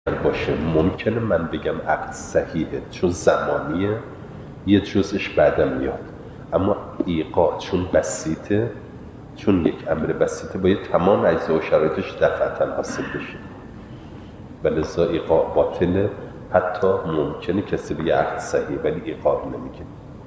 باشه ممکنه من بگم عقد صحیحه چون زمانیه، یه جزش بعدم میاد، اما ایقاع چون بسیطه، چون یک امر بسیطه باید تمام اجزا و شرایطش دفعتا حاصل بشه و لذا ایقاع باطله. حتی ممکنه کسی بگه عقد صحیح ولی ایقاع نمیگه.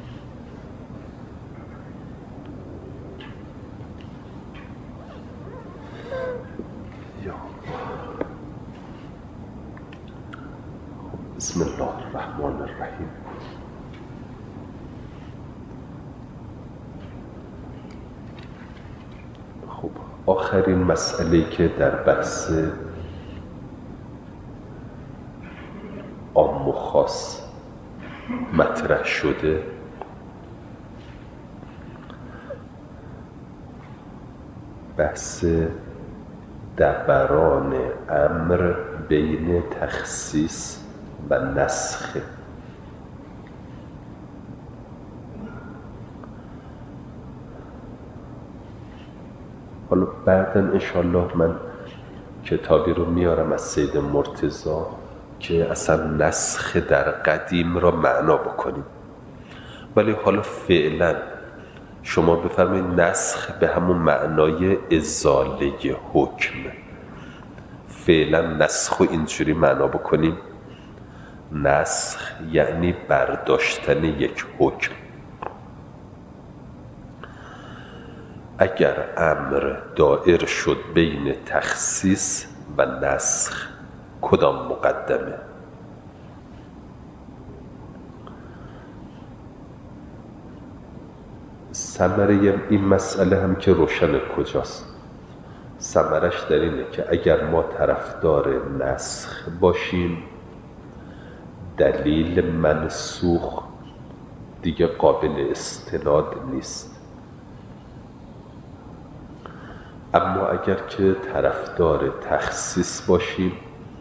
بسم الله الرحمن الرحیم. خب آخرین مسئله که در بحث عام و خاص مطرح شده بحث دوران امر بین تخصیص و نسخ. حالا بعداً انشاءالله من کتابی رو میارم از سید مرتضی که اصلا نسخ در قدیم را معنا بکنیم، ولی حالا فعلا شما بفرمایید نسخ به همون معنای ازاله حکم، فعلا نسخ رو اینجوری معنا بکنیم. نسخ یعنی برداشتن یک حکم. اگر امر دائر شد بین تخصیص و نسخ کدام مقدمه؟ ثمره این مسئله هم که روشن کجاست؟ ثمرش در اینه که اگر ما طرفدار نسخ باشیم دلیل منسوخ دیگه قابل استناد نیست، اما اگر که طرفدار تخصیص باشیم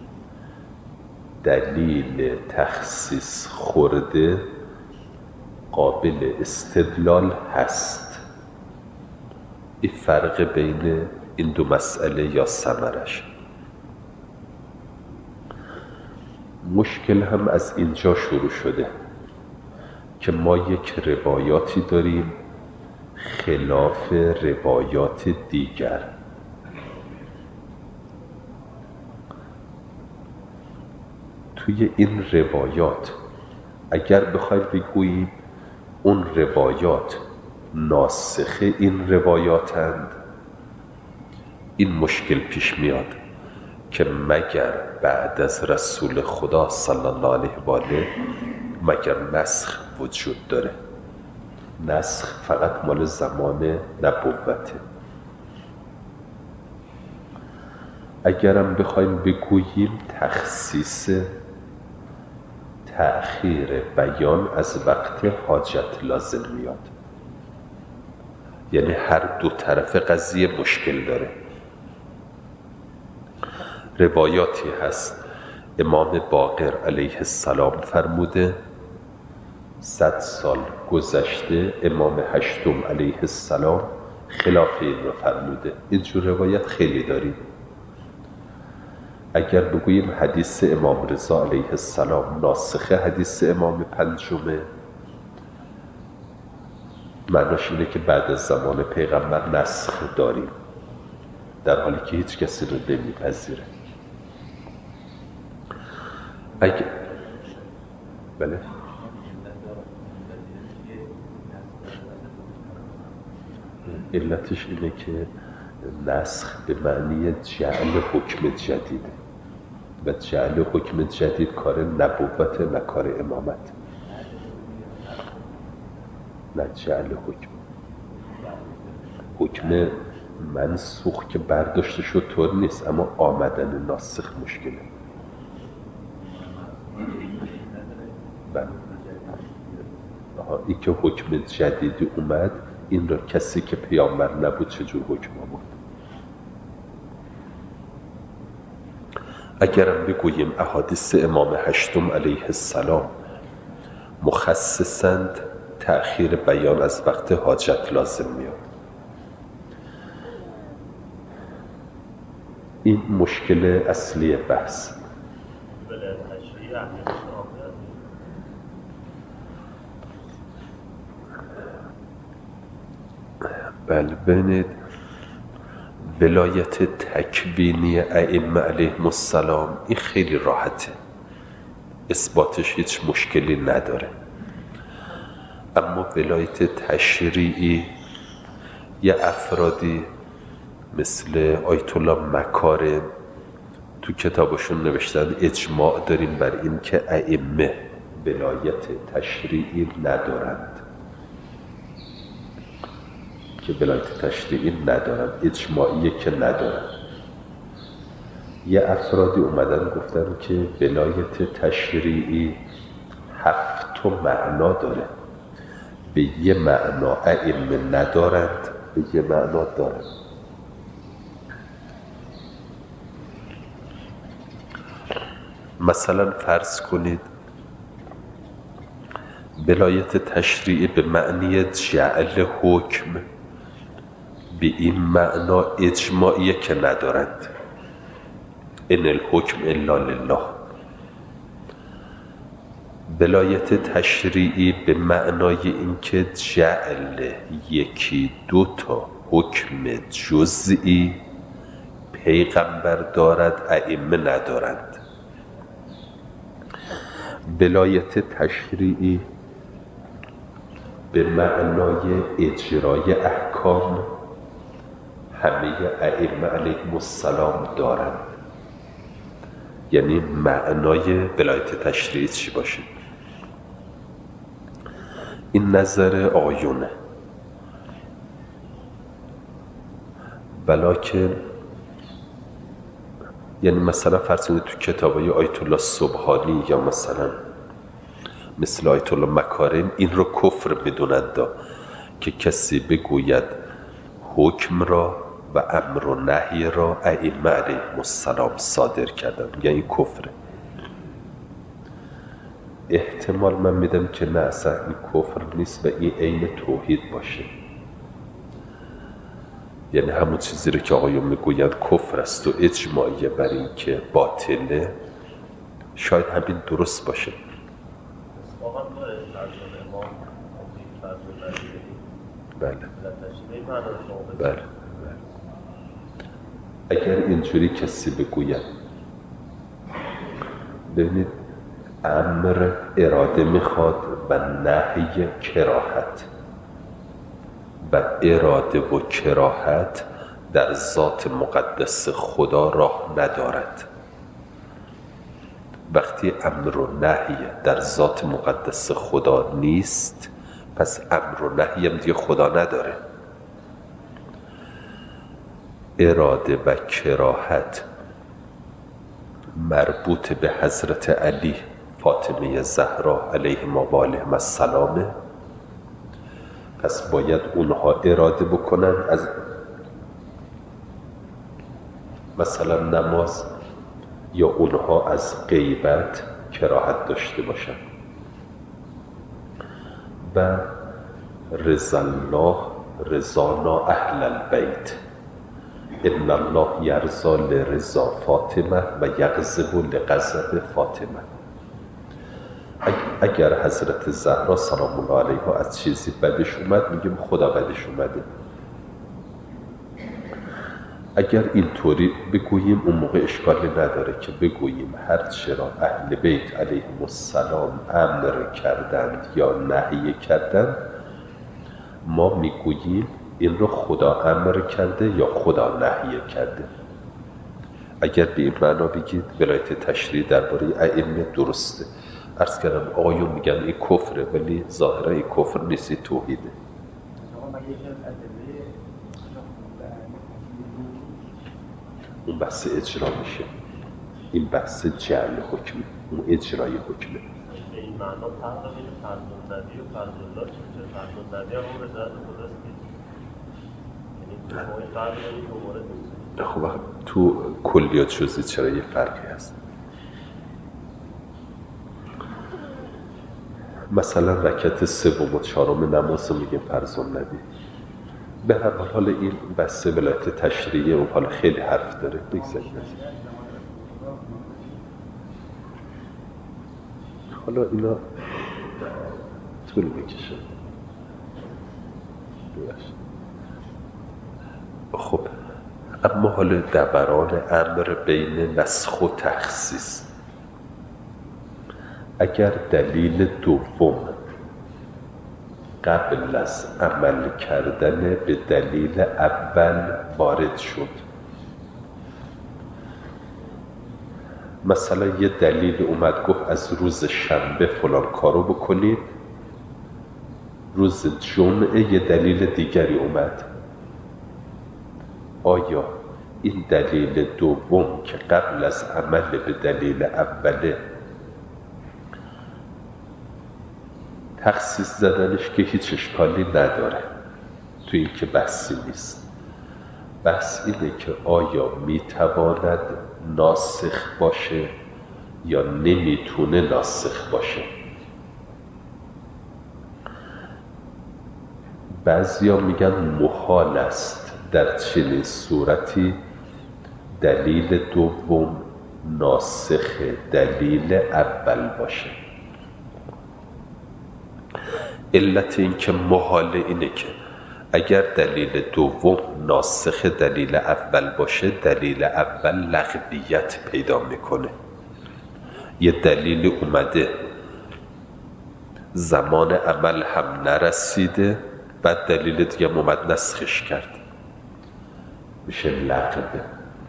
دلیل تخصیص خورده قابل استدلال هست. این فرق بین این دو مسئله یا ثمرش. مشکل هم از اینجا شروع شده که ما یک روایاتی داریم خلاف روایات دیگر. توی این روایات اگر بخوایم بگوییم اون روایات ناسخ این روایاتند، این مشکل پیش میاد که مگر بعد از رسول خدا صلی الله علیه و آله مگر نسخ وجود داره؟ نسخ فقط مال زمان نبوته. اگرم بخوایم بگوییم تخصیص تأخیر بیان از وقت حاجت لازم میاد، یعنی هر دو طرف قضیه مشکل داره. روایاتی هست امام باقر علیه السلام فرموده 100 سال گذشته امام هشتم علیه السلام خلاف این رو فرموده. اینجور روایت خیلی داریم. اگر بگوییم حدیث امام رضا علیه السلام ناسخ حدیث امام پنجمه، معناش اینه که بعد از زمان پیغمبر نسخ داریم، در حالی که هیچ کسی رو نمیپذیره. بله علتش اینه که نسخ به معنی جعل حکم جدیده و جعل حکم جدید کار نبوت نه کار امامت. نه جعل حکم منسوخ که برداشته شد طور نیست، اما آمدن ناسخ مشکله. بله این که حکم جدیدی اومد، این را کسی که پیامبر نبود چجور حکم آورد؟ اگرم بگوییم احادیث امام هشتم علیه السلام مخصصند تأخیر بیان از وقت حاجت لازم میاد، این مشکل اصلی بحث. ولایت تشریعی اهمیتش عامه. بله ببینید ولایت تکوینی ائمه علیهم السلام این خیلی راحته، اثباتش هیچ مشکلی نداره. اما ولایت تشریعی یه افرادی مثل آیت الله مکارم تو کتابشون نوشتن اجماع داریم بر این که ائمه ولایت تشریعی ندارند، که ولایت تشریعی ندارند، اجماعیه که ندارند. یه افرادی اومدن گفتن که ولایت تشریعی 7 معنا داره، به یه معنا ائمه ندارند، به یه معنا دارند. مثلا فرض کنید ولایت تشریعی به معنی جعل حکم، به این معنا اجماعیه که ندارند، ان الحکم الا لله. ولایت تشریعی به معنای اینکه جعل یکی 2 حکم جزئی پیغمبر دارد، ائمه ندارند. ولایت تشریعی به معنای اجرای احکام همه ائمه علیهم السلام دارند. یعنی معنای ولایت تشریعی چی باشه؟ این نظر آیونه، ولکن یعنی مثلا فرض کنید تو کتابای آیت الله سبحانی یا مثلا مثل آیت الله مکارم این رو کفر میدونند که کسی بگوید حکم را و امر و نهی را ائمه علیهم السلام صادر کردن، یعنی کفره. احتمال من میدم که نه، اصلا این کفر نیست و این عین توحید باشه. یعنی همون چیزی رو که آقایون میگویند کفر است و اجماعیه بر این که باطله، شاید همین درست باشه. بله بله. اگر اینجوری کسی بگوید، ببینید امر اراده میخواد و نهی کراهت، و اراده و کراهت در ذات مقدس خدا راه ندارد. وقتی امر و نهی در ذات مقدس خدا نیست، پس امر و نهی هم دیگه خدا نداره. اراده و کراهت مربوط به حضرت علی فاطمه زهرا علیهما و آلهما السلام، پس باید اونها اراده بکنن از مثلا نماز، یا اونها از غیبت کراهت داشته باشن. و رضا الله رضانا اهل البیت، ان الله یرضا لرضا فاطمه و یغضب لغضب فاطمه. اگر حضرت زهرا سلام الله علیها از چیزی بدش اومد، میگیم خدا بدش اومده. اگر اینطوری بگوییم اون موقع اشکالی نداره که بگوییم هر چرا اهل بیت علیهم السلام امر کردند یا نهی کردند، ما میگوییم این رو خدا امر کرده یا خدا نهی کرده. اگر به این معنا بگید ولایت تشریع درباره ائمه درسته. عرض کردم آقایون میگن این کفره، ولی ظاهرا این کفر نیست، این توحیده. اون بحث اجرا میشه، این بحث جعل حکمه، اون اجرای حکمه. به این معنا فرق بین فرض النبی و فرض الله چیه؟ فرض النبی هم اون رضایت خداست که یعنی این فرق بین دو مورد نیست. خب تو کلیات جزئی چرا یه فرقی هست؟ مثلا رکعت سوم و چهارم نماز رو میگیم فرض النبی. به هر حال این بحث ولایت تشریعی اون حال خیلی حرف داره، بگذاریم. حالا اینا طول میکشه. خب اما حالا دوران امر بین نسخ و تخصیص، اگر دلیل دوم قبل از عمل کردن به دلیل اول وارد شد، مثلا یه دلیل اومد گفت از روز شنبه فلان کارو بکنید، روز جمعه یه دلیل دیگری اومد، آیا این دلیل دوم که قبل از عمل به دلیل اوله تخصیص زدنش که هیچ اشکالی نداره، توی این که بحثی نیست. بحث اینه که آیا میتواند ناسخ باشه یا نمیتونه ناسخ باشه. بعضیا میگن محال است در چنین صورتی دلیل دوم ناسخ دلیل اول باشه. علت این که محال اینه که اگر دلیل دوم ناسخ دلیل اول باشه، دلیل اول لغویت پیدا میکنه. یه دلیل اومده زمان عمل هم نرسیده، بعد دلیل دیگه اومد نسخش کرد، میشه لغوه.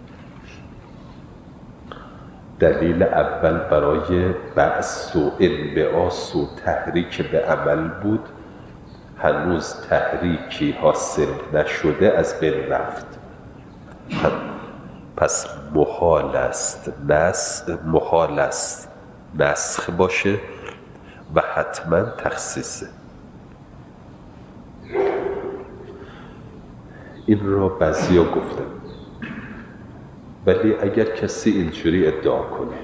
دلیل اول برای بعث و انبعاث و تحریک به عمل بود، هنوز تحریکی حاصل نشده، از بین رفت. پس محال است نسخ باشه و حتما تخصیصه. این را بعضیا گفتن، ولی اگر کسی اینجوری ادعا کنه،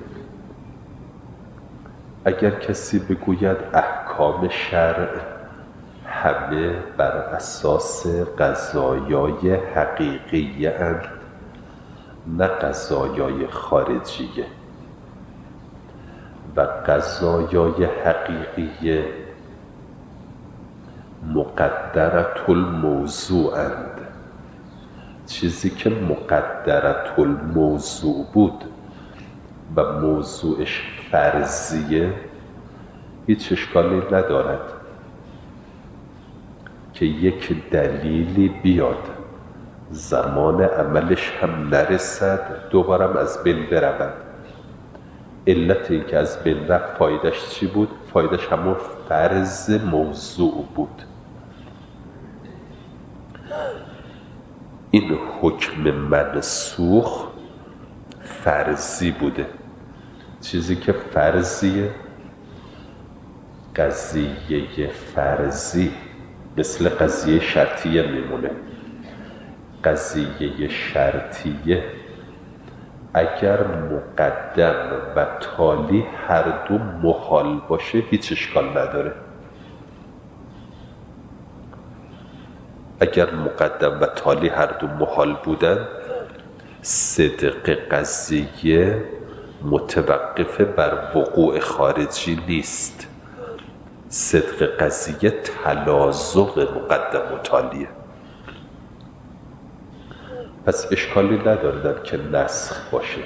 اگر کسی بگوید احکام شرع همه بر اساس قضایای حقیقی اند نه قضایای خارجیه و قضایای حقیقی مقدرة الموضوع اند، چیزی که مقدرة الموضوع بود و موضوعش فرضیه هیچ اشکالی ندارد که یک دلیلی بیاد زمان عملش هم نرسد، دوبارم از بین برود. علت این که از بین رفت فایدهش چی بود؟ فایدهش همون فرض موضوع بود. این حکم منسوخ فرضی بوده. چیزی که فرضیه، قضیه فرضی مثل قضیه شرطیه میمونه. قضیه شرطیه اگر مقدم و تالی هر دو محال باشه هیچ اشکال نداره. اگر مقدم و تالی هر دو محال بودن، صدق قضیه متوقف بر وقوع خارجی نیست. صدق قضیه تلازم مقدم و تالیه. پس اشکالی نداره که نسخ باشه.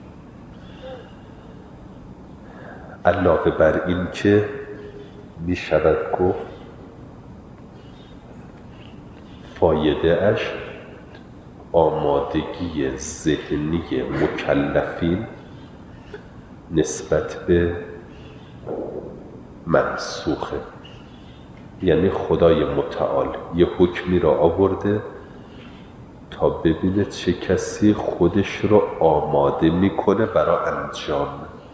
علاوه بر این که می شود گفت فایده اش آمادگی ذهنی مکلفین نسبت به منسوخه. یعنی خدای متعال یه حکمی را آورده تا ببینه چه کسی خودش رو آماده میکنه برای انجام،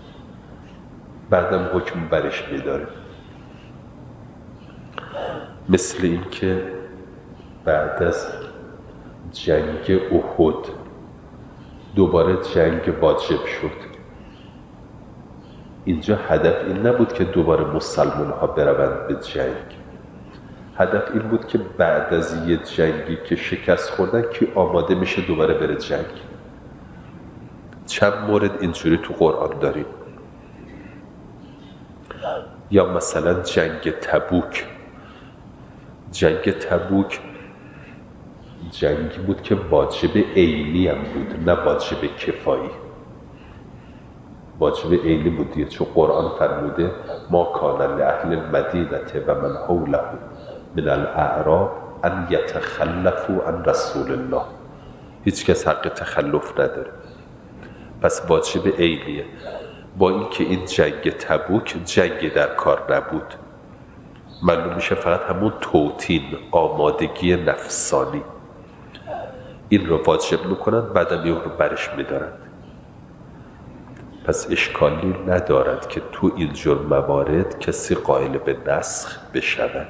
بعدم حکم برش میداره. مثل این که بعد از جنگ احد دوباره جنگ واجب شد. اینجا هدف این نبود که دوباره مسلمان ها بروند به جنگ، هدف این بود که بعد از یه جنگی که شکست خوردن که آماده میشه دوباره بره جنگ. چند مورد اینجوری تو قرآن داریم. یا مثلا جنگ تبوک. جنگ تبوک جنگی بود که واجب عینی هم بود، نه واجب کفایی. واجب عینی بود دیگه، چون قرآن فرموده ما کان لأهل المدینة و من حوله من الاعراب ان یتخلفوا عن رسول الله. هیچ کس حق تخلف نداره، پس واجب عینیه. با اینکه این جنگ تبوک جنگ در کار نبود، معلوم میشه فقط همون توطین، آمادگی نفسانی، این رو واجب میکنن، بعدم این رو برش میدارن. پس اشکالی ندارد که تو این جور موارد کسی قائل به نسخ بشود.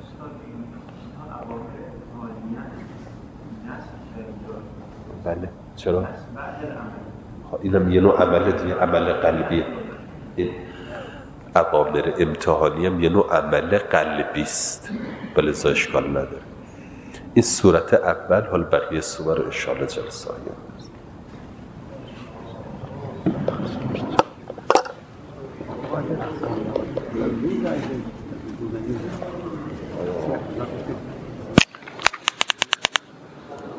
بله چرا؟ اینم یه نوع عمل دیگه، عمل قلبیه. این اوامر امتحانی هم یه نوع عمل قلبی است، بلذا اشکال نداره. این صورت اول. حال بقیه صور رو انشاءالله جلسه آینده